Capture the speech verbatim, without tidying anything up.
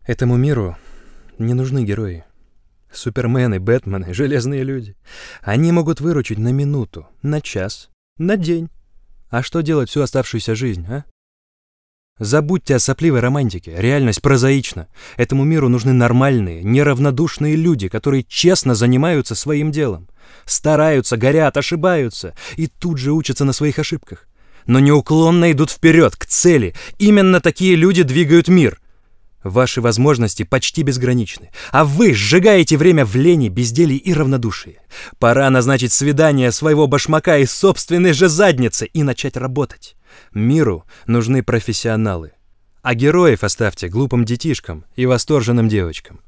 Этому миру не нужны герои. Супермены, Бэтмены, железные люди. Они могут выручить на минуту, на час, на день. А что делать всю оставшуюся жизнь, а? Забудьте о сопливой романтике. Реальность прозаична. Этому миру нужны нормальные, неравнодушные люди, которые честно занимаются своим делом. Стараются, горят, ошибаются и тут же учатся на своих ошибках. Но неуклонно идут вперед, к цели. Именно такие люди двигают мир. Ваши возможности почти безграничны, а вы сжигаете время в лени, безделии и равнодушии. Пора назначить свидание своего башмака из собственной же задницы и начать работать. Миру нужны профессионалы, а героев оставьте глупым детишкам и восторженным девочкам.